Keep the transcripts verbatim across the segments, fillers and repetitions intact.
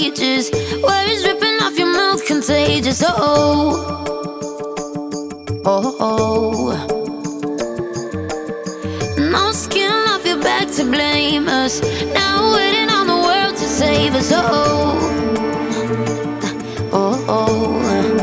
pages, words dripping off your mouth, contagious. Oh, oh, oh. No skin off your back to blame us. Now waiting on the world to save us. Oh, oh, oh.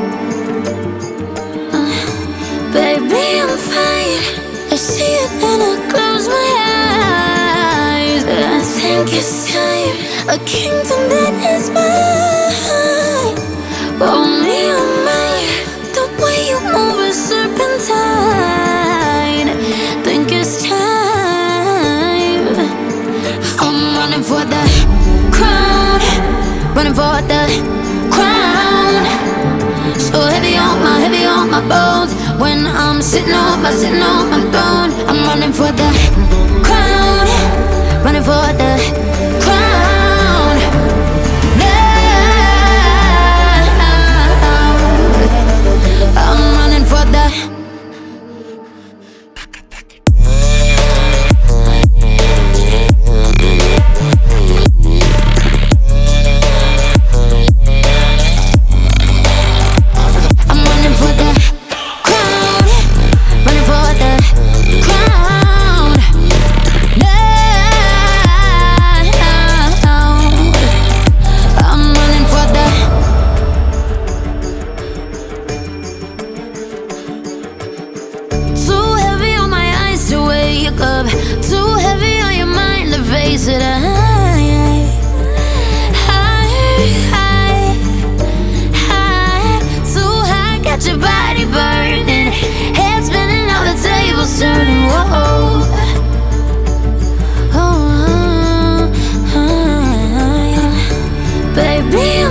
Uh, baby, I'm fine. I see it and I close my eyes. I think it's time, a kingdom that is mine. Only on mine. The way you move is serpentine. Think it's time. I'm running for the crown, running for the crown. So heavy on my, heavy on my bones. When I'm sitting on my, sitting on my throne, I'm running for the crown, running for the crown. Now I'm running for the. Up. Too heavy on your mind to face it. High, high, high, high. Too high, got your body burning, head spinning, all the tables turning. Whoa, oh, oh, oh, oh. Baby,